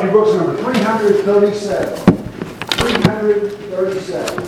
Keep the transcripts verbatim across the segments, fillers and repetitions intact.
out your books, number three thirty-seven. three thirty-seven.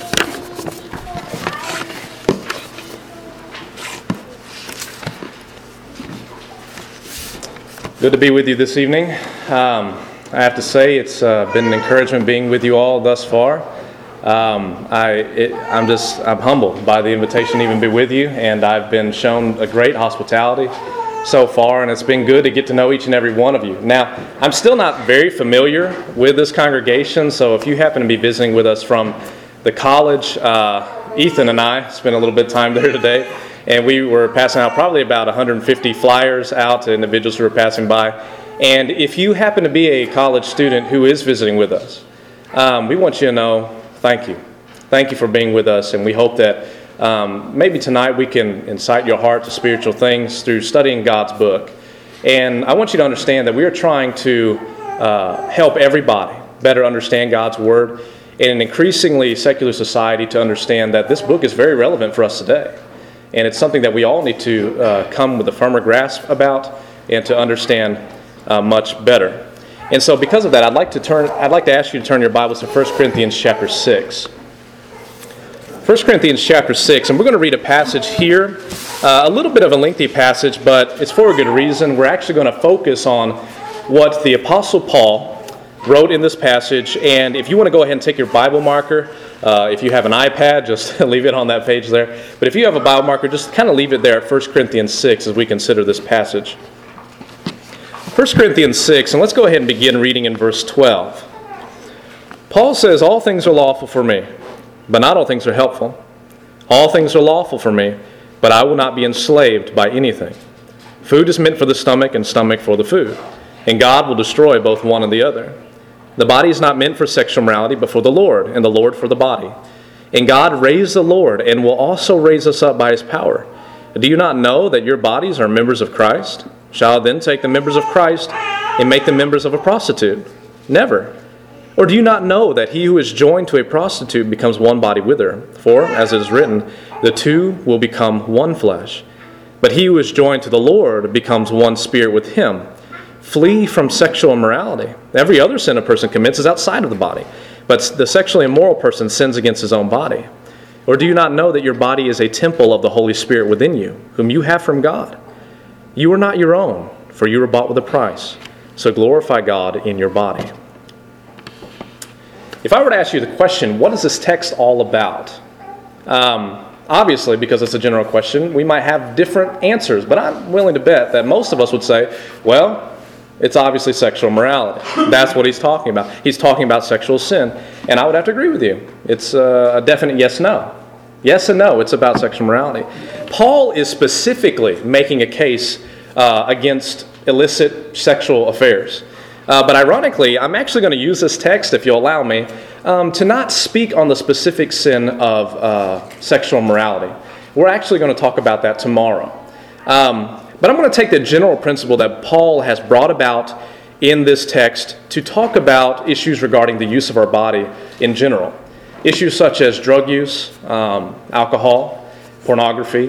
Good to be with you this evening. Um, I have to say it's uh, been an encouragement being with you all thus far. Um, I, it, I'm just I'm humbled by the invitation to even be with you, and I've been shown a great hospitality so far, and it's been good to get to know each and every one of you. Now, I'm still not very familiar with this congregation, so if you happen to be visiting with us from the college, uh, Ethan and I spent a little bit of time there today. And we were passing out probably about one hundred fifty flyers out to individuals who were passing by. And if you happen to be a college student who is visiting with us, um, we want you to know, thank you. Thank you for being with us. And we hope that um, maybe tonight we can incite your heart to spiritual things through studying God's book. And I want you to understand that we are trying to uh, help everybody better understand God's Word in an increasingly secular society, to understand that this book is very relevant for us today. And it's something that we all need to uh, come with a firmer grasp about and to understand uh, much better. And so, because of that, I'd like to turn. I'd like to ask you to turn your Bibles to First Corinthians chapter six. First Corinthians chapter six, and we're going to read a passage here, uh, a little bit of a lengthy passage, but it's for a good reason. We're actually going to focus on what the Apostle Paul wrote in this passage. And if you want to go ahead and take your Bible marker, Uh, if you have an iPad, just leave it on that page there. But if you have a Bible marker, just kind of leave it there at First Corinthians six as we consider this passage. First Corinthians six, and let's go ahead and begin reading in verse twelve. Paul says, "All things are lawful for me, but not all things are helpful. All things are lawful for me, but I will not be enslaved by anything. Food is meant for the stomach, and stomach for the food, and God will destroy both one and the other. The body is not meant for sexual morality, but for the Lord, and the Lord for the body. And God raised the Lord, and will also raise us up by His power. Do you not know that your bodies are members of Christ? Shall I then take the members of Christ and make them members of a prostitute? Never. Or do you not know that he who is joined to a prostitute becomes one body with her? For, as it is written, the two will become one flesh. But he who is joined to the Lord becomes one spirit with Him. Flee from sexual immorality. Every other sin a person commits is outside of the body, but the sexually immoral person sins against his own body. Or do you not know that your body is a temple of the Holy Spirit within you, whom you have from God? You are not your own, for you were bought with a price. So glorify God in your body." If I were to ask you the question, what is this text all about? Um, obviously, because it's a general question, we might have different answers, but I'm willing to bet that most of us would say, well, it's obviously sexual morality. That's what he's talking about. He's talking about sexual sin. And I would have to agree with you. It's a definite yes-no. Yes and no, it's about sexual morality. Paul is specifically making a case uh, against illicit sexual affairs. Uh, but ironically, I'm actually going to use this text, if you'll allow me, um, to not speak on the specific sin of uh, sexual morality. We're actually going to talk about that tomorrow. Um, But I'm going to take the general principle that Paul has brought about in this text to talk about issues regarding the use of our body in general. Issues such as drug use, um, alcohol, pornography,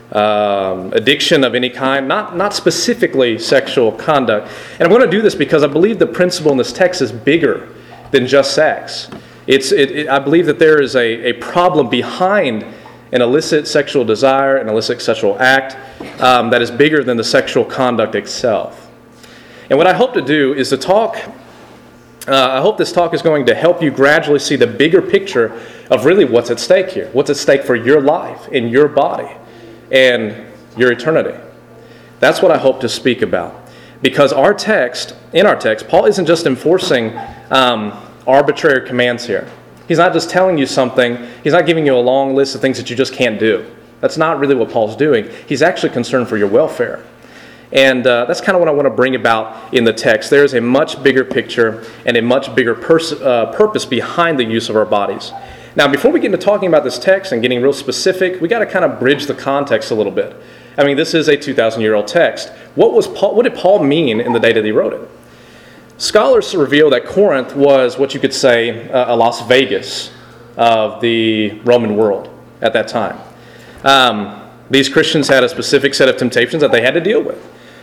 um, addiction of any kind, not, not specifically sexual conduct. And I'm going to do this because I believe the principle in this text is bigger than just sex. It's, it, it, I believe that there is a, a problem behind an illicit sexual desire, an illicit sexual act um, that is bigger than the sexual conduct itself. And what I hope to do is to talk, uh, I hope this talk is going to help you gradually see the bigger picture of really what's at stake here. What's at stake for your life, in your body, and your eternity. That's what I hope to speak about. Because our text, in our text, Paul isn't just enforcing um, arbitrary commands here. He's not just telling you something. He's not giving you a long list of things that you just can't do. That's not really what Paul's doing. He's actually concerned for your welfare. And uh, that's kind of what I want to bring about in the text. There is a much bigger picture and a much bigger pers- uh, purpose behind the use of our bodies. Now, before we get into talking about this text and getting real specific, we got to kind of bridge the context a little bit. I mean, this is a two thousand year old text. What was Paul, what did Paul mean in the day that he wrote it? Scholars reveal that Corinth was what you could say uh, a Las Vegas of the Roman world at that time. Um, these Christians had a specific set of temptations that they had to deal with.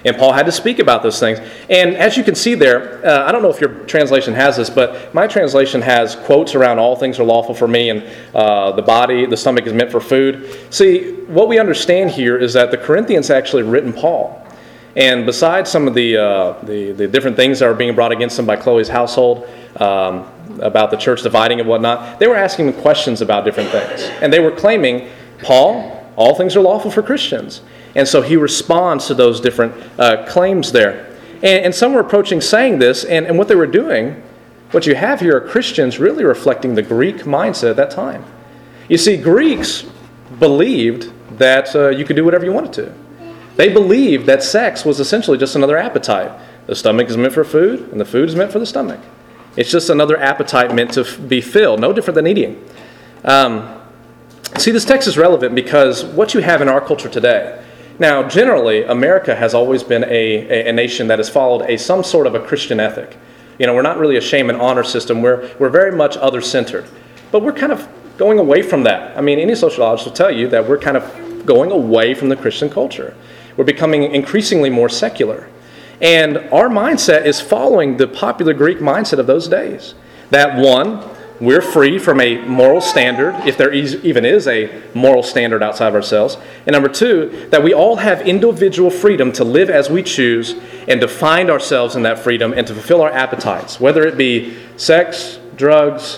And Paul had to speak about those things. And as you can see there, uh, I don't know if your translation has this, but my translation has quotes around all things are lawful for me, and uh, the body, the stomach is meant for food. See, what we understand here is that the Corinthians actually written Paul. And besides some of the, uh, the, the different things that are being brought against them by Chloe's household, um, about the church dividing and whatnot, they were asking him questions about different things. And they were claiming, Paul, all things are lawful for Christians. And so he responds to those different uh, claims there. And, and some were approaching saying this, and, and what they were doing, what you have here are Christians really reflecting the Greek mindset at that time. You see, Greeks believed that uh, you could do whatever you wanted to. They believed that sex was essentially just another appetite. The stomach is meant for food, and the food is meant for the stomach. It's just another appetite meant to f- be filled, no different than eating. Um, see, this text is relevant because what you have in our culture today. Now, generally, America has always been a, a, a nation that has followed a some sort of a Christian ethic. You know, we're not really a shame and honor system. We're, we're very much other-centered. But we're kind of going away from that. I mean, any sociologist will tell you that we're kind of going away from the Christian culture. We're becoming increasingly more secular. And our mindset is following the popular Greek mindset of those days. That one, we're free from a moral standard, if there is, even is a moral standard outside of ourselves. And number two, that we all have individual freedom to live as we choose and to find ourselves in that freedom and to fulfill our appetites, whether it be sex, drugs,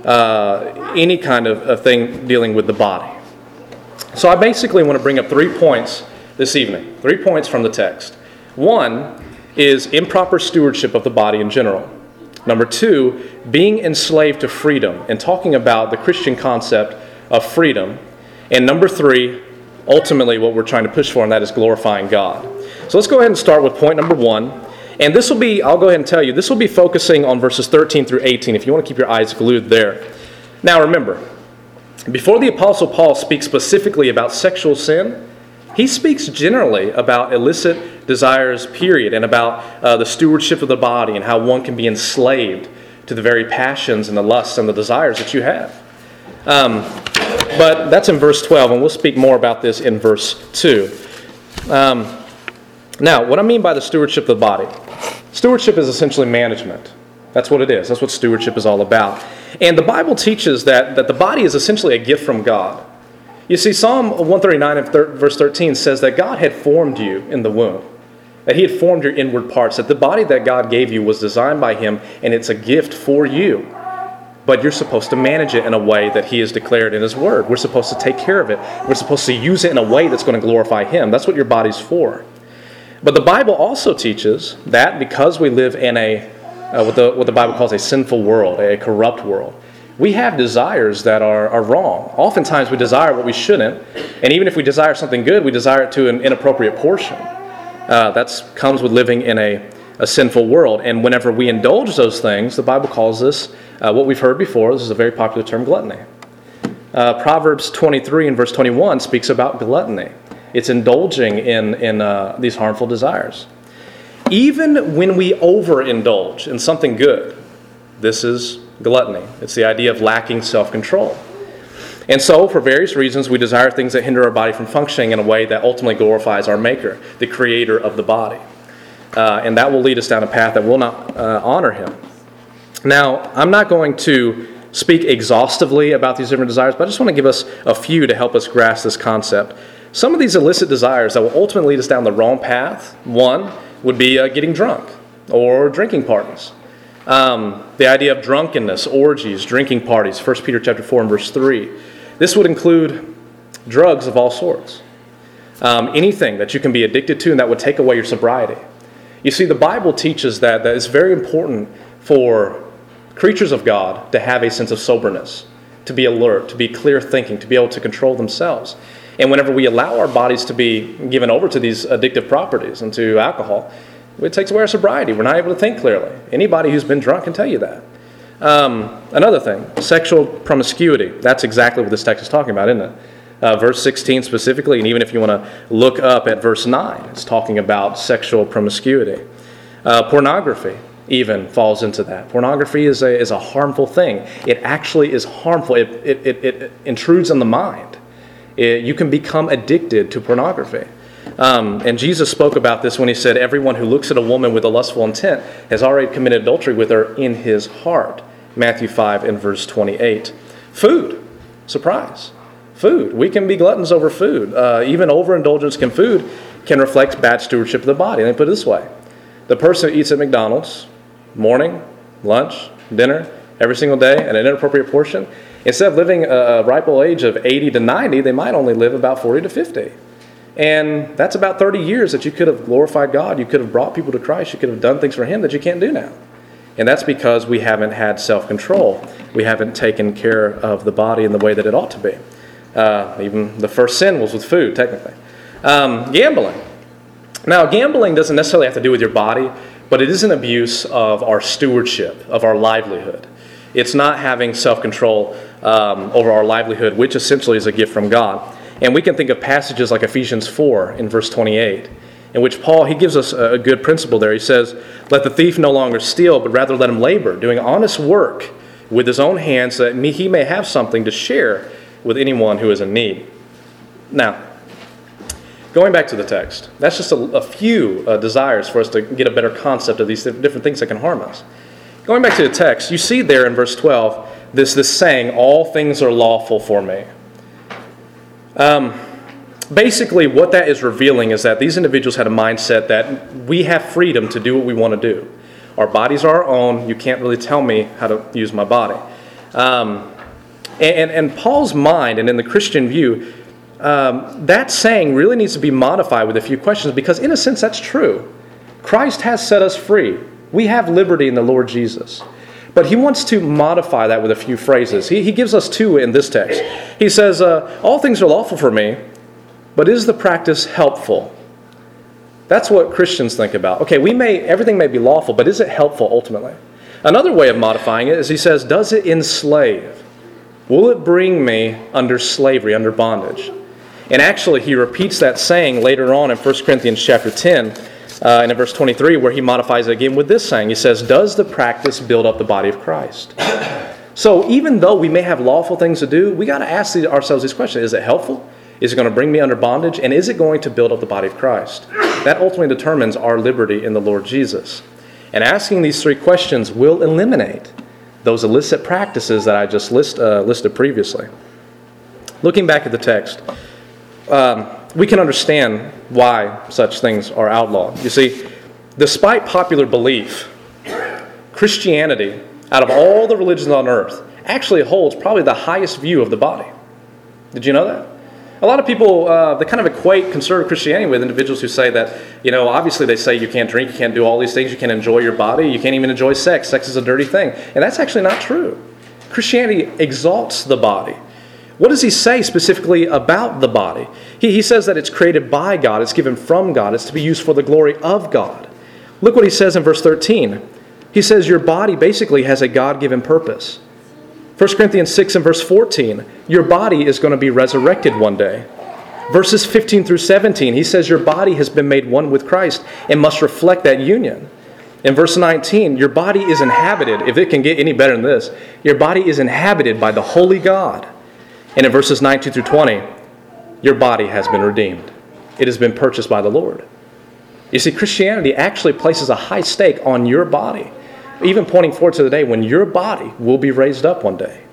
uh, any kind of, of thing dealing with the body. So I basically want to bring up three points this evening, three points from the text. One is improper stewardship of the body in general. Number two, being enslaved to freedom, and talking about the Christian concept of freedom. And number three, ultimately what we're trying to push for, and that is glorifying God. So let's go ahead and start with point number one. And this will be, I'll go ahead and tell you, this will be focusing on verses thirteen through eighteen, if you want to keep your eyes glued there. Now remember, before the Apostle Paul speaks specifically about sexual sin, he speaks generally about illicit desires, period, and about uh, the stewardship of the body and how one can be enslaved to the very passions and the lusts and the desires that you have. Um, but that's in verse twelve, and we'll speak more about this in verse two. Um, now, what I mean by the stewardship of the body, stewardship is essentially management. That's what it is. That's what stewardship is all about. And the Bible teaches that, that the body is essentially a gift from God. You see, Psalm one thirty-nine and thir- verse thirteen says that God had formed you in the womb, that he had formed your inward parts, that the body that God gave you was designed by him, and it's a gift for you. But you're supposed to manage it in a way that he has declared in his word. We're supposed to take care of it. We're supposed to use it in a way that's going to glorify him. That's what your body's for. But the Bible also teaches that because we live in a, uh, what, the, what the Bible calls a sinful world, a corrupt world, we have desires that are, are wrong. Oftentimes we desire what we shouldn't, and even if we desire something good, we desire it to an inappropriate portion. Uh, that comes with living in a, a sinful world. And whenever we indulge those things, the Bible calls this, uh, what we've heard before, this is a very popular term, gluttony. Uh, Proverbs twenty-three and verse twenty-one speaks about gluttony. It's indulging in, in uh, these harmful desires. Even when we overindulge in something good, this is gluttony. It's the idea of lacking self-control. And so, for various reasons, we desire things that hinder our body from functioning in a way that ultimately glorifies our Maker, the Creator of the body. Uh, and that will lead us down a path that will not uh, honor Him. Now, I'm not going to speak exhaustively about these different desires, but I just want to give us a few to help us grasp this concept. Some of these illicit desires that will ultimately lead us down the wrong path, one would be uh, getting drunk or drinking parties. Um, the idea of drunkenness, orgies, drinking parties, First Peter chapter four and verse three. This would include drugs of all sorts. Um, anything that you can be addicted to and that would take away your sobriety. You see, the Bible teaches that, that it's very important for creatures of God to have a sense of soberness, to be alert, to be clear thinking, to be able to control themselves. And whenever we allow our bodies to be given over to these addictive properties and to alcohol, it takes away our sobriety. We're not able to think clearly. Anybody who's been drunk can tell you that. Um, another thing, sexual promiscuity. That's exactly what this text is talking about, isn't it? Uh, verse sixteen specifically, and even if you want to look up at verse nine, it's talking about sexual promiscuity. Uh, pornography even falls into that. Pornography is a, is a harmful thing. It actually is harmful. It, it, it, it intrudes on the mind. It, you can become addicted to pornography. Um, and Jesus spoke about this when he said, everyone who looks at a woman with a lustful intent has already committed adultery with her in his heart. Matthew five and verse twenty-eight. Food. Surprise. Food. We can be gluttons over food. Uh, even overindulgence in food can reflect bad stewardship of the body. Let me put it this way. The person who eats at McDonald's, morning, lunch, dinner, every single day at an inappropriate portion, instead of living a ripe old age of eighty to ninety, they might only live about forty to fifty. And that's about thirty years that you could have glorified God. You could have brought people to Christ. You could have done things for him that you can't do now. And that's because we haven't had self-control. We haven't taken care of the body in the way that it ought to be. Uh, even the first sin was with food, technically. Um, gambling. Now, gambling doesn't necessarily have to do with your body, but it is an abuse of our stewardship, of our livelihood. It's not having self-control um, over our livelihood, which essentially is a gift from God. And we can think of passages like Ephesians four in verse twenty-eight, in which Paul, he gives us a good principle there. He says, let the thief no longer steal, but rather let him labor, doing honest work with his own hands, so that he may have something to share with anyone who is in need. Now, going back to the text, that's just a, a few uh, desires for us to get a better concept of these different things that can harm us. Going back to the text, you see there in verse twelve, this, this saying, all things are lawful for me. Um, basically, what that is revealing is that these individuals had a mindset that we have freedom to do what we want to do. Our bodies are our own. You can't really tell me how to use my body. Um, and, and Paul's mind, and in the Christian view, um, that saying really needs to be modified with a few questions, because in a sense that's true. Christ has set us free. We have liberty in the Lord Jesus. But he wants to modify that with a few phrases. He, he gives us two in this text. He says, uh, all things are lawful for me, but is the practice helpful? That's what Christians think about. Okay, we may everything may be lawful, but is it helpful ultimately? Another way of modifying it is he says, does it enslave? Will it bring me under slavery, under bondage? And actually, he repeats that saying later on in First Corinthians chapter ten, uh, and in verse twenty-three, where he modifies it again with this saying. He says, does the practice build up the body of Christ? So even though we may have lawful things to do, we got to ask ourselves this question. Is it helpful? Is it going to bring me under bondage? And is it going to build up the body of Christ? That ultimately determines our liberty in the Lord Jesus. And asking these three questions will eliminate those illicit practices that I just list, uh, listed previously. Looking back at the text, um, we can understand why such things are outlawed. You see, despite popular belief, Christianity, out of all the religions on earth, actually holds probably the highest view of the body. Did you know that? A lot of people, uh, they kind of equate conservative Christianity with individuals who say that, you know, obviously they say you can't drink, you can't do all these things, you can't enjoy your body, you can't even enjoy sex. Sex is a dirty thing. And that's actually not true. Christianity exalts the body. What does he say specifically about the body? He, he says that it's created by God, it's given from God, it's to be used for the glory of God. Look what he says in verse thirteen. He says your body basically has a God-given purpose. First Corinthians six and verse fourteen, your body is going to be resurrected one day. Verses fifteen through seventeen, he says your body has been made one with Christ and must reflect that union. In verse nineteen, your body is inhabited, if it can get any better than this, your body is inhabited by the holy God. And in verses nineteen through twenty, your body has been redeemed. It has been purchased by the Lord. You see, Christianity actually places a high stake on your body, even pointing forward to the day when your body will be raised up one day.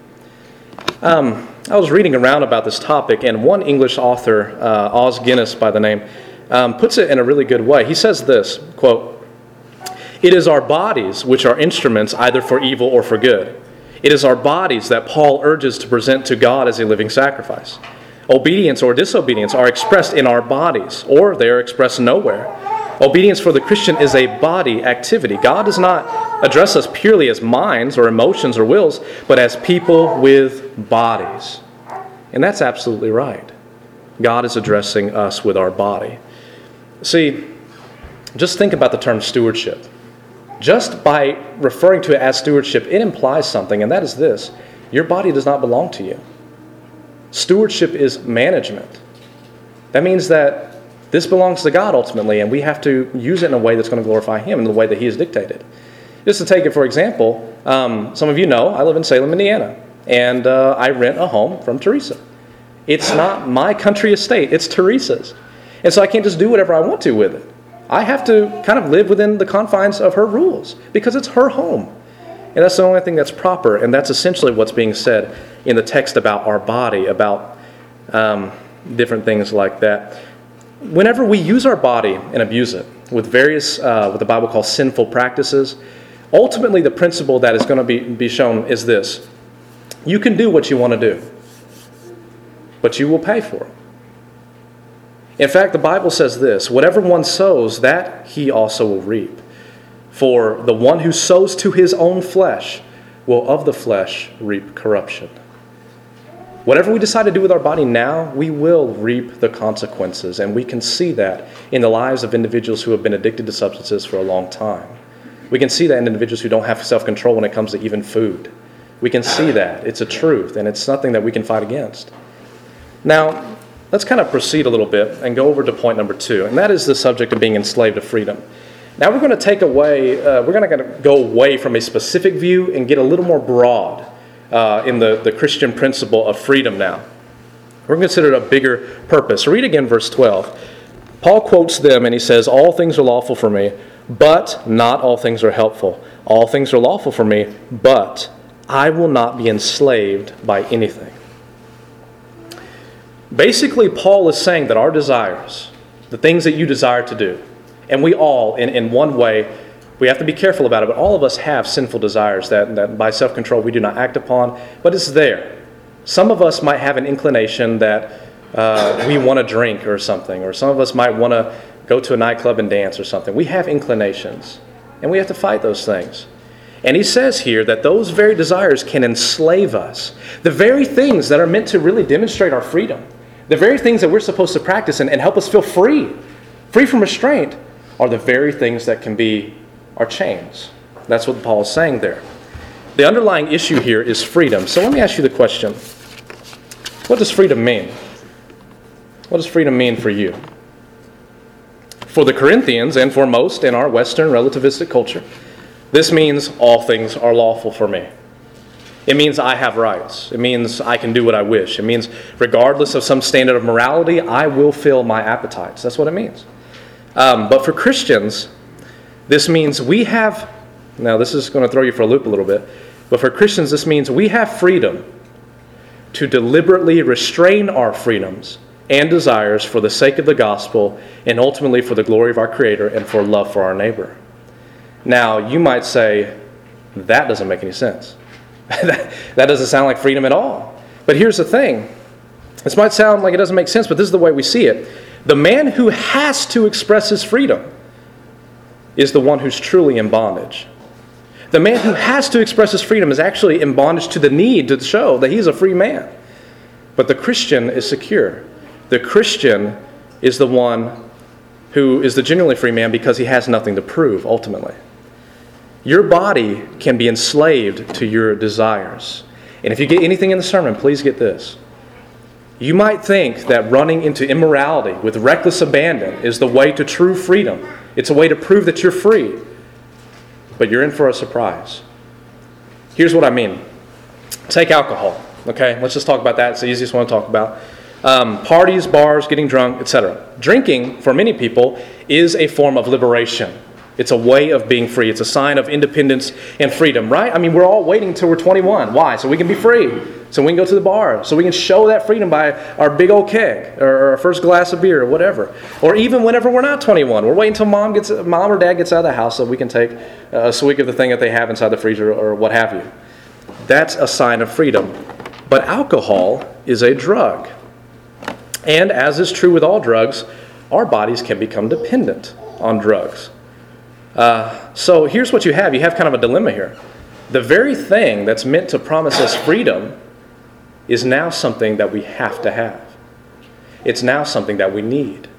Um, I was reading around about this topic, and one English author, uh, Os Guinness by the name, um, puts it in a really good way. He says this, quote, it is our bodies which are instruments either for evil or for good. It is our bodies that Paul urges to present to God as a living sacrifice. Obedience or disobedience are expressed in our bodies, or they are expressed nowhere. Obedience for the Christian is a body activity. God does not address us purely as minds or emotions or wills, but as people with bodies. And that's absolutely right. God is addressing us with our body. See, just think about the term stewardship. Just by referring to it as stewardship, it implies something, and that is this. Your body does not belong to you. Stewardship is management. That means that this belongs to God ultimately, and we have to use it in a way that's going to glorify Him in the way that He has dictated. Just to take it for example, um, some of you know I live in Salem, Indiana, and uh, I rent a home from Teresa. It's not my country estate, it's Teresa's. And so I can't just do whatever I want to with it. I have to kind of live within the confines of her rules because it's her home. And that's the only thing that's proper. And that's essentially what's being said in the text about our body, about um, different things like that. Whenever we use our body and abuse it with various, uh, what the Bible calls sinful practices, ultimately the principle that is going to be, be shown is this. You can do what you want to do, but you will pay for it. In fact, the Bible says this, whatever one sows, that he also will reap. For the one who sows to his own flesh will of the flesh reap corruption. Whatever we decide to do with our body now, we will reap the consequences. And we can see that in the lives of individuals who have been addicted to substances for a long time. We can see that in individuals who don't have self-control when it comes to even food. We can see that. It's a truth, and it's nothing that we can fight against. Now, let's kind of proceed a little bit and go over to point number two, and that is the subject of being enslaved to freedom. Now we're going to take away, uh, we're going to go away from a specific view and get a little more broad uh, in the, the Christian principle of freedom now. We're going to consider it a bigger purpose. Read again verse twelve. Paul quotes them and he says, all things are lawful for me, but not all things are helpful. All things are lawful for me, but I will not be enslaved by anything. Basically, Paul is saying that our desires, the things that you desire to do, and we all, in, in one way, we have to be careful about it, but all of us have sinful desires that, that by self-control we do not act upon, but it's there. Some of us might have an inclination that uh, we want to drink or something, or some of us might want to go to a nightclub and dance or something. We have inclinations, and we have to fight those things. And he says here that those very desires can enslave us. The very things that are meant to really demonstrate our freedom, the very things that we're supposed to practice and, and help us feel free, free from restraint, are the very things that can be our chains. That's what Paul is saying there. The underlying issue here is freedom. So let me ask you the question. What does freedom mean? What does freedom mean for you? For the Corinthians, and for most in our Western relativistic culture, this means all things are lawful for me. It means I have rights. It means I can do what I wish. It means regardless of some standard of morality, I will fill my appetites. That's what it means. Um, but for Christians, this means we have, now this is going to throw you for a loop a little bit, but for Christians this means we have freedom to deliberately restrain our freedoms and desires for the sake of the gospel and ultimately for the glory of our Creator and for love for our neighbor. Now, you might say, that doesn't make any sense. that, that doesn't sound like freedom at all. But here's the thing. This might sound like it doesn't make sense, but this is the way we see it. The man who has to express his freedom is the one who's truly in bondage. The man who has to express his freedom is actually in bondage to the need to show that he's a free man. But the Christian is secure. The Christian is the one who is the genuinely free man because he has nothing to prove, ultimately. Your body can be enslaved to your desires. And if you get anything in the sermon, please get this. You might think that running into immorality with reckless abandon is the way to true freedom. It's a way to prove that you're free. But you're in for a surprise. Here's what I mean. Take alcohol. Okay, let's just talk about that. It's the easiest one to talk about. Um, parties, bars, getting drunk, et cetera. Drinking, for many people, is a form of liberation. It's a way of being free. It's a sign of independence and freedom, right? I mean, we're all waiting until we're twenty-one. Why? So we can be free. So we can go to the bar. So we can show that freedom by our big old keg or our first glass of beer or whatever. Or even whenever we're not twenty-one. We're waiting until mom gets, mom or dad gets out of the house so we can take a swig of the thing that they have inside the freezer or what have you. That's a sign of freedom. But alcohol is a drug. And as is true with all drugs, our bodies can become dependent on drugs. Uh, so here's what you have. You have kind of a dilemma here. The very thing that's meant to promise us freedom is now something that we have to have. It's now something that we need.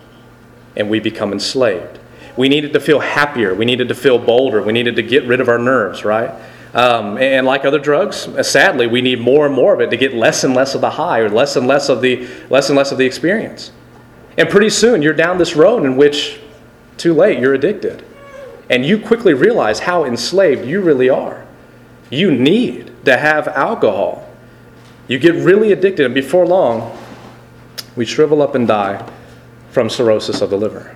And we become enslaved. We needed to feel happier. We needed to feel bolder. We needed to get rid of our nerves, right? Um, and like other drugs, sadly, we need more and more of it to get less and less of the high or less and less of the less and less of the experience. And pretty soon you're down this road in which, too late, you're addicted. And you quickly realize how enslaved you really are. You need to have alcohol. You get really addicted, and before long, we shrivel up and die from cirrhosis of the liver.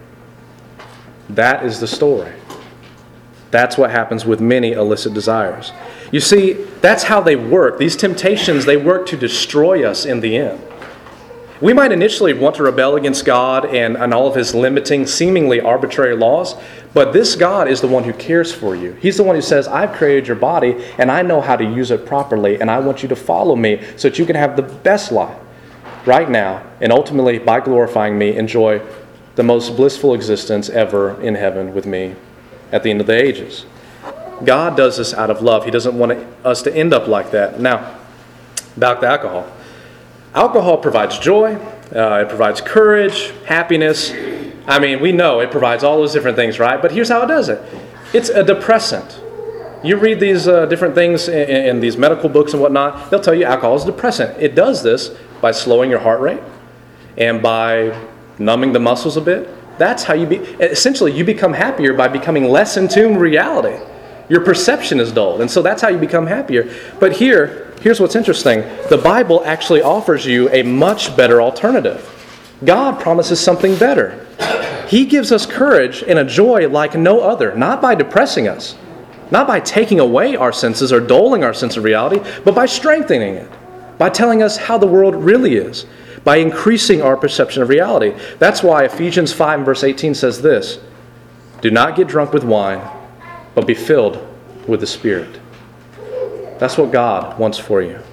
That is the story. That's what happens with many illicit desires. You see, that's how they work. These temptations, they work to destroy us in the end. We might initially want to rebel against God and, and all of His limiting, seemingly arbitrary laws, but this God is the one who cares for you. He's the one who says, I've created your body, and I know how to use it properly, and I want you to follow me so that you can have the best life right now, and ultimately, by glorifying me, enjoy the most blissful existence ever in heaven with me at the end of the ages. God does this out of love. He doesn't want us to end up like that. Now, back to alcohol. Alcohol provides joy, uh, it provides courage, happiness. I mean, we know it provides all those different things, right? But here's how it does it. It's a depressant. You read these uh, different things in, in these medical books and whatnot, they'll tell you alcohol is a depressant. It does this by slowing your heart rate and by numbing the muscles a bit. That's how you be, essentially you become happier by becoming less in tune with reality. Your perception is dulled, and so that's how you become happier. But here, here's what's interesting. The Bible actually offers you a much better alternative. God promises something better. He gives us courage and a joy like no other, not by depressing us, not by taking away our senses or dulling our sense of reality, but by strengthening it, by telling us how the world really is, by increasing our perception of reality. That's why Ephesians five and verse eighteen says this, do not get drunk with wine, but be filled with the Spirit. That's what God wants for you.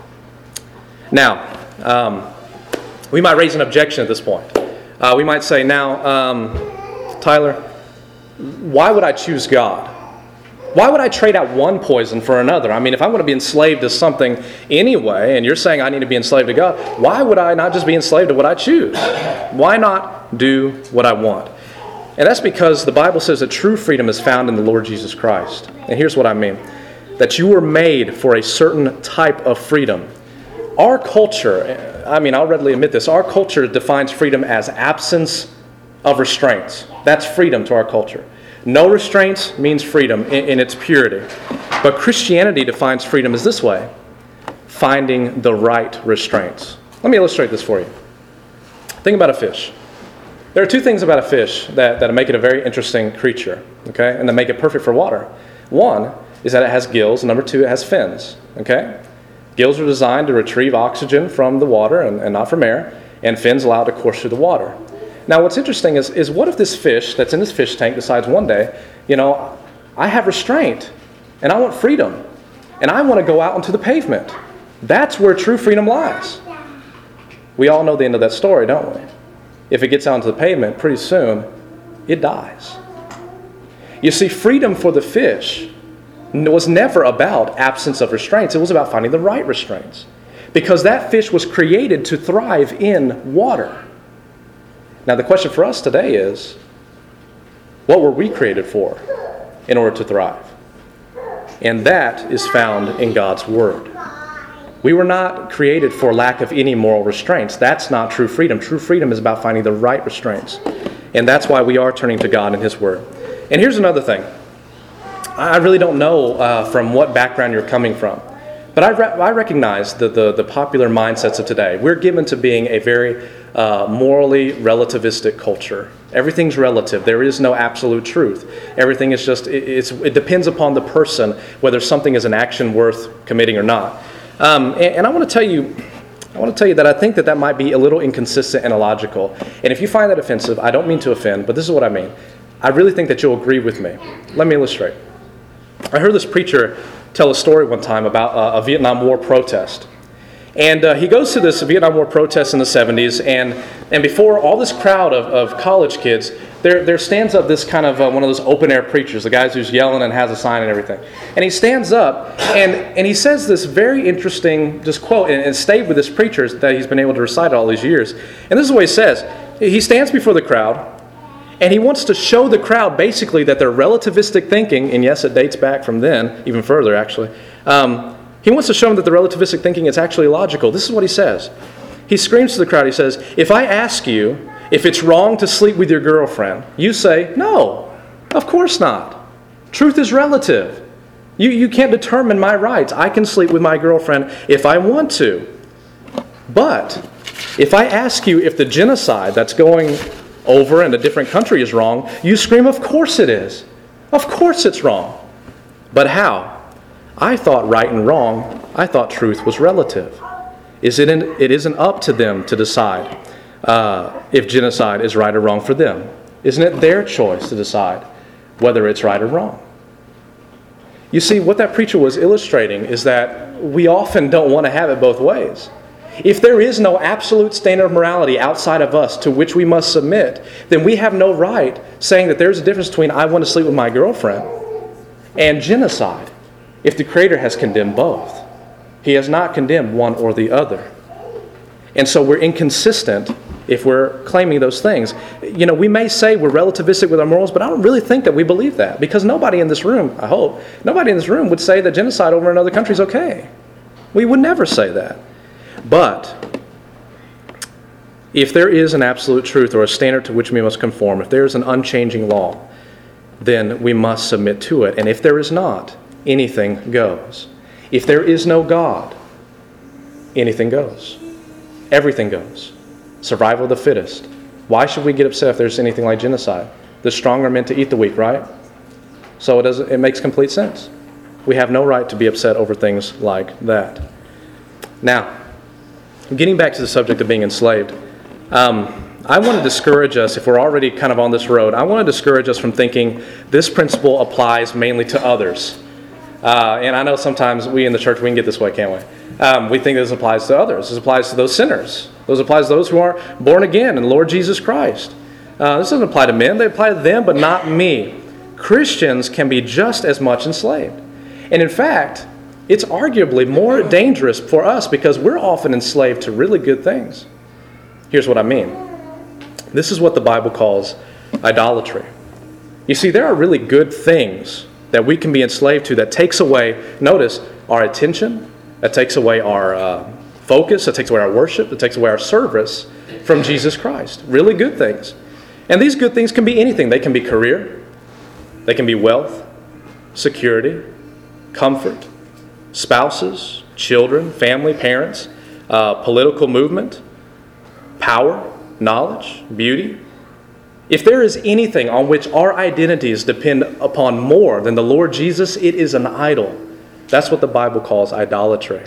Now, um, we might raise an objection at this point. Uh, we might say, now, um, Tyler, why would I choose God? Why would I trade out one poison for another? I mean, if I'm going to be enslaved to something anyway, and you're saying I need to be enslaved to God, why would I not just be enslaved to what I choose? Why not do what I want? And that's because the Bible says that true freedom is found in the Lord Jesus Christ. And here's what I mean. That you were made for a certain type of freedom. Our culture, I mean, I'll readily admit this, our culture defines freedom as absence of restraints. That's freedom to our culture. No restraints means freedom in, in its purity. But Christianity defines freedom as this way, finding the right restraints. Let me illustrate this for you. Think about a fish. There are two things about a fish that, that make it a very interesting creature, okay, and that make it perfect for water. One is that it has gills, and number two, it has fins, okay? Gills are designed to retrieve oxygen from the water and, and not from air, and fins allow it to course through the water. Now, what's interesting is, is what if this fish that's in this fish tank decides one day, you know, I have restraint, and I want freedom, and I want to go out onto the pavement. That's where true freedom lies. We all know the end of that story, don't we? If it gets out onto the pavement, pretty soon, it dies. You see, freedom for the fish was never about absence of restraints. It was about finding the right restraints. Because that fish was created to thrive in water. Now, the question for us today is, what were we created for in order to thrive? And that is found in God's Word. We were not created for lack of any moral restraints. That's not true freedom. True freedom is about finding the right restraints. And that's why we are turning to God and His Word. And here's another thing. I really don't know uh, from what background you're coming from. But I, re- I recognize the, the, the popular mindsets of today. We're given to being a very uh, morally relativistic culture. Everything's relative. There is no absolute truth. Everything is just, it, it's, it depends upon the person whether something is an action worth committing or not. Um, and, and I want to tell you, I want to tell you that I think that that might be a little inconsistent and illogical. And if you find that offensive, I don't mean to offend, but this is what I mean. I really think that you'll agree with me. Let me illustrate. I heard this preacher tell a story one time about uh, a Vietnam War protest. And uh, he goes to this Vietnam War protest in the seventies, and, and before all this crowd of, of college kids, there, there stands up this kind of uh, one of those open-air preachers, the guys who's yelling and has a sign and everything. And he stands up, and, and he says this very interesting just quote, and, and stayed with this preacher that he's been able to recite all these years. And this is what he says. He stands before the crowd, and he wants to show the crowd basically that their relativistic thinking, and yes, it dates back from then, even further actually, um, he wants to show them that the relativistic thinking is actually logical. This is what he says. He screams to the crowd, he says, if I ask you if it's wrong to sleep with your girlfriend, you say, no, of course not. Truth is relative. You, you can't determine my rights. I can sleep with my girlfriend if I want to. But if I ask you if the genocide that's going over in a different country is wrong, you scream, of course it is. Of course it's wrong. But how? I thought right and wrong, I thought truth was relative. Is it, in, it isn't up to them to decide uh, if genocide is right or wrong for them. Isn't it their choice to decide whether it's right or wrong? You see, what that preacher was illustrating is that we often don't want to have it both ways. If there is no absolute standard of morality outside of us to which we must submit, then we have no right saying that there's a difference between I want to sleep with my girlfriend and genocide, if the Creator has condemned both. He has not condemned one or the other. And so we're inconsistent if we're claiming those things. You know, we may say we're relativistic with our morals, but I don't really think that we believe that, because nobody in this room, I hope, nobody in this room would say that genocide over another country is okay. We would never say that. But if there is an absolute truth or a standard to which we must conform, if there is an unchanging law, then we must submit to it. And if there is not, anything goes. If there is no God, anything goes. Everything goes. Survival of the fittest. Why should we get upset if there's anything like genocide? The strong are meant to eat the weak, right? So it doesn't, it makes complete sense. We have no right to be upset over things like that. Now, getting back to the subject of being enslaved, um, I want to discourage us, if we're already kind of on this road, I want to discourage us from thinking this principle applies mainly to others. Uh, and I know sometimes we in the church, we can get this way, can't we? Um, we think this applies to others. This applies to those sinners. This applies to those who are born again in the Lord Jesus Christ. Uh, this doesn't apply to men. They apply to them, but not me. Christians can be just as much enslaved. And in fact, it's arguably more dangerous for us because we're often enslaved to really good things. Here's what I mean. This is what the Bible calls idolatry. You see, there are really good things that we can be enslaved to that takes away, notice, our attention, that takes away our uh, focus, that takes away our worship, that takes away our service from Jesus Christ. Really good things. And these good things can be anything. They can be career, they can be wealth, security, comfort, spouses, children, family, parents, uh, political movement, power, knowledge, beauty. If there is anything on which our identities depend upon more than the Lord Jesus, it is an idol. That's what the Bible calls idolatry.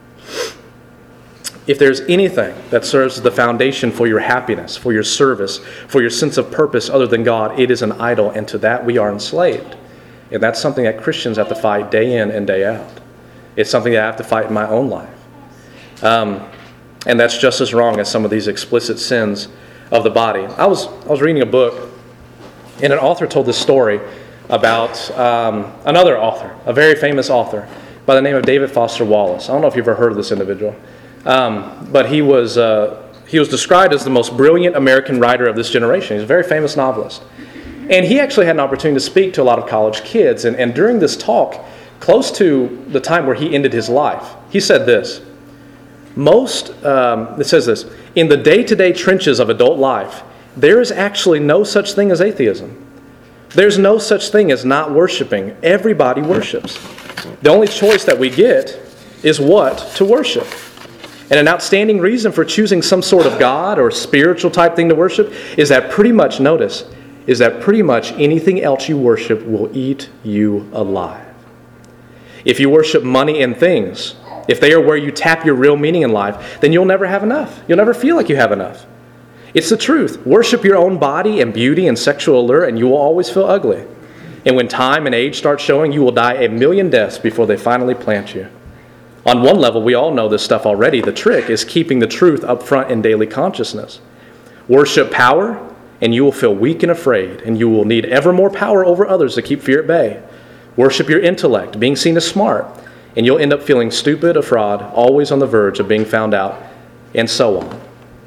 If there's anything that serves as the foundation for your happiness, for your service, for your sense of purpose other than God, it is an idol, and to that we are enslaved. And that's something that Christians have to fight day in and day out. It's something that I have to fight in my own life. Um, and that's just as wrong as some of these explicit sins of the body. I was I was reading a book, and an author told this story about um, another author, a very famous author by the name of David Foster Wallace. I don't know if you've ever heard of this individual, um, but he was uh, he was described as the most brilliant American writer of this generation. He's a very famous novelist, and he actually had an opportunity to speak to a lot of college kids. And, and during this talk, close to the time where he ended his life, he said this. Most, um, it says this, in the day-to-day trenches of adult life, there is actually no such thing as atheism. There's no such thing as not worshiping. Everybody worships. The only choice that we get is what to worship. And an outstanding reason for choosing some sort of God or spiritual type thing to worship is that pretty much, notice, is that pretty much anything else you worship will eat you alive. If you worship money and things, if they are where you tap your real meaning in life, then you'll never have enough. You'll never feel like you have enough. It's the truth. Worship your own body and beauty and sexual allure, and you will always feel ugly. And when time and age start showing, you will die a million deaths before they finally plant you. On one level, we all know this stuff already. The trick is keeping the truth up front in daily consciousness. Worship power, and you will feel weak and afraid, and you will need ever more power over others to keep fear at bay. Worship your intellect, being seen as smart, and you'll end up feeling stupid, a fraud, always on the verge of being found out, and so on.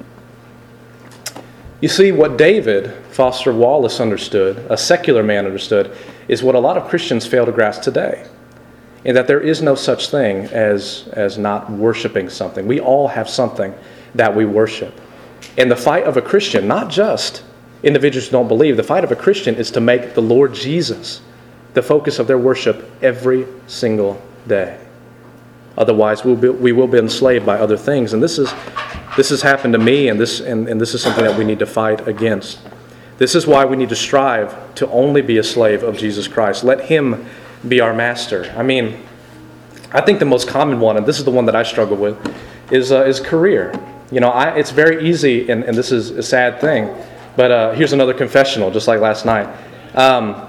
You see, what David Foster Wallace understood, a secular man understood, is what a lot of Christians fail to grasp today. And that there is no such thing as, as not worshiping something. We all have something that we worship. And the fight of a Christian, not just individuals who don't believe, the fight of a Christian is to make the Lord Jesus the focus of their worship every single day. Otherwise, we'll be, we will be enslaved by other things. And this is this has happened to me, and this and, and this is something that we need to fight against. This is why we need to strive to only be a slave of Jesus Christ. Let him be our master. I mean, I think the most common one, and this is the one that I struggle with, is uh, is career. You know, I, it's very easy, and, and this is a sad thing, but uh, here's another confessional, just like last night. Um,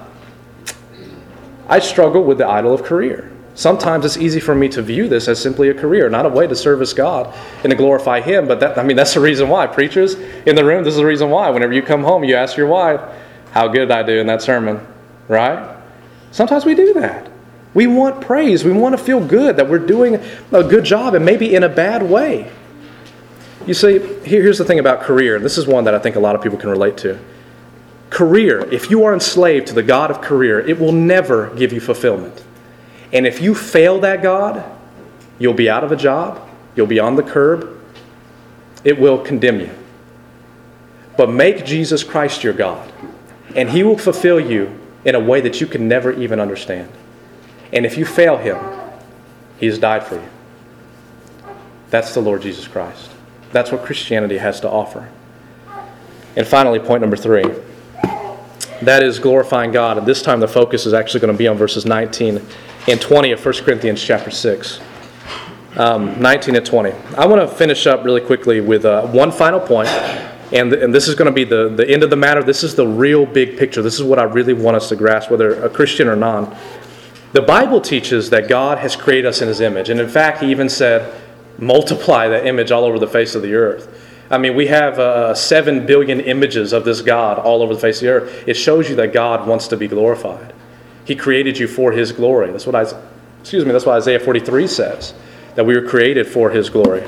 I struggle with the idol of career. Sometimes it's easy for me to view this as simply a career, not a way to service God and to glorify him. But that, I mean, that's the reason why. Preachers in the room, this is the reason why. Whenever you come home, you ask your wife, how good did I do in that sermon? Right? Sometimes we do that. We want praise. We want to feel good that we're doing a good job, and maybe in a bad way. You see, here, here's the thing about career. This is one that I think a lot of people can relate to. Career, if you are enslaved to the God of career, it will never give you fulfillment. And if you fail that God, you'll be out of a job, you'll be on the curb, it will condemn you. But make Jesus Christ your God, and he will fulfill you in a way that you can never even understand. And if you fail him, he has died for you. That's the Lord Jesus Christ. That's what Christianity has to offer. And finally, point number three. That is glorifying God. And this time the focus is actually going to be on verses nineteen and twenty of First Corinthians chapter six. Um, nineteen and twenty. I want to finish up really quickly with uh, one final point. And, and this is going to be the, the end of the matter. This is the real big picture. This is what I really want us to grasp, whether a Christian or non. The Bible teaches that God has created us in his image. And in fact, he even said, multiply that image all over the face of the earth. I mean, we have uh, seven billion images of this God all over the face of the earth. It shows you that God wants to be glorified. He created you for his glory. That's what I, excuse me, that's what Isaiah forty-three says, that we were created for his glory.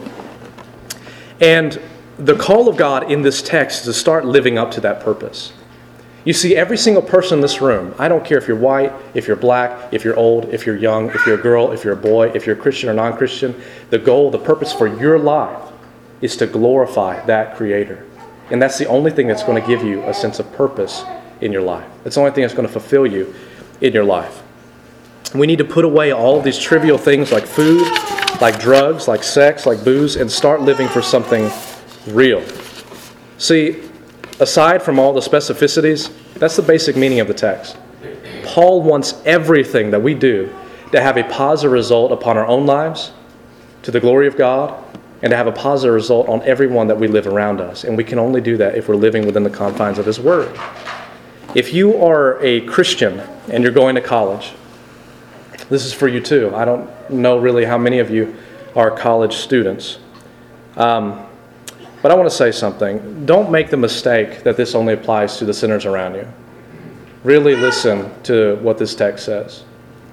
And the call of God in this text is to start living up to that purpose. You see, every single person in this room, I don't care if you're white, if you're black, if you're old, if you're young, if you're a girl, if you're a boy, if you're a Christian or non-Christian, the goal, the purpose for your life is to glorify that Creator. And that's the only thing that's going to give you a sense of purpose in your life. That's the only thing that's going to fulfill you in your life. We need to put away all of these trivial things like food, like drugs, like sex, like booze, and start living for something real. See, aside from all the specificities, that's the basic meaning of the text. Paul wants everything that we do to have a positive result upon our own lives, to the glory of God, and to have a positive result on everyone that we live around us. And we can only do that if we're living within the confines of his word. If you are a Christian and you're going to college, this is for you too. I don't know really how many of you are college students. Um, but I want to say something. Don't make the mistake that this only applies to the sinners around you. Really listen to what this text says.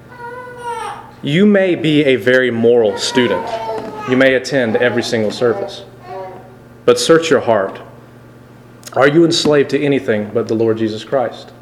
You may be a very moral student. You may attend every single service. But search your heart. Are you enslaved to anything but the Lord Jesus Christ?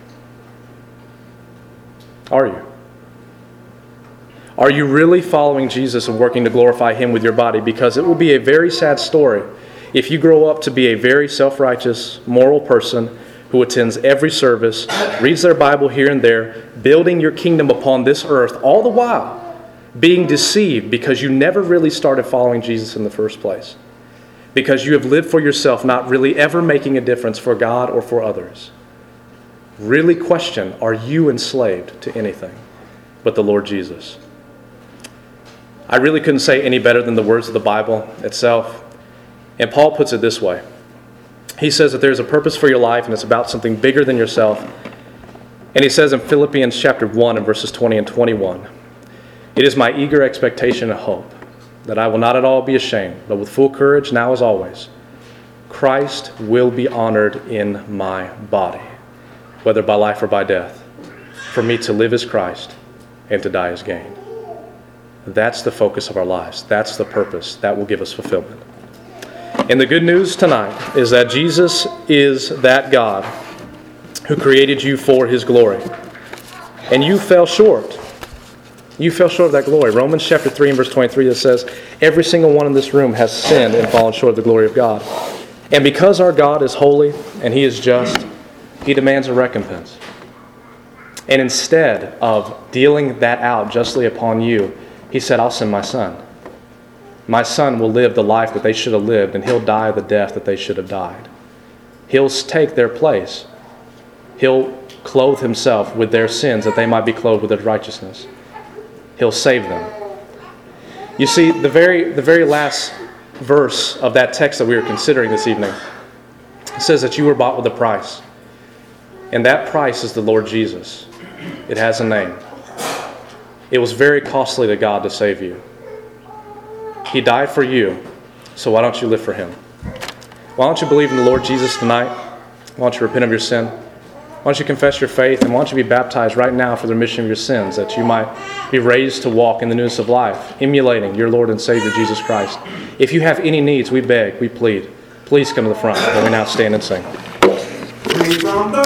Are you? Are you really following Jesus and working to glorify him with your body? Because it will be a very sad story if you grow up to be a very self-righteous, moral person who attends every service, reads their Bible here and there, building your kingdom upon this earth, all the while being deceived because you never really started following Jesus in the first place. Because you have lived for yourself, not really ever making a difference for God or for others. Really question, are you enslaved to anything but the Lord Jesus? I really couldn't say any better than the words of the Bible itself. And Paul puts it this way. He says that there's a purpose for your life and it's about something bigger than yourself. And he says in Philippians chapter one and verses twenty and twenty-one, "It is my eager expectation and hope that I will not at all be ashamed, but with full courage now as always, Christ will be honored in my body, whether by life or by death. For me to live is Christ and to die is gain." That's the focus of our lives. That's the purpose. That will give us fulfillment. And the good news tonight is that Jesus is that God who created you for his glory. And you fell short. You fell short of that glory. Romans chapter three and verse twenty-three, that says, every single one in this room has sinned and fallen short of the glory of God. And because our God is holy and he is just, he demands a recompense. And instead of dealing that out justly upon you, he said, I'll send my son. My son will live the life that they should have lived, and he'll die the death that they should have died. He'll take their place. He'll clothe himself with their sins that they might be clothed with his righteousness. He'll save them. You see, the very, the very last verse of that text that we were considering this evening, it says that you were bought with a price. And that price is the Lord Jesus. It has a name. It was very costly to God to save you. He died for you, so why don't you live for him? Why don't you believe in the Lord Jesus tonight? Why don't you repent of your sin? Why don't you confess your faith? And why don't you be baptized right now for the remission of your sins, that you might be raised to walk in the newness of life, emulating your Lord and Savior Jesus Christ. If you have any needs, we beg, we plead, please come to the front, and we now stand and sing.